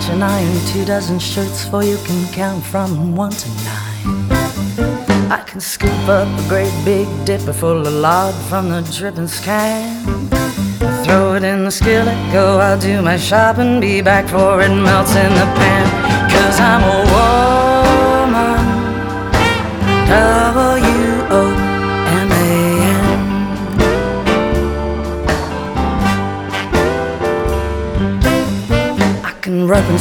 and iron 24 shirts, for you can count from 1 to 9. I can scoop up a great big dipper full of lard from the dripping can, throw it in the skillet, go out, do my shopping, be back for it melts in the pan. 'Cause I'm a woman, W-O-M-A-N. I can rub and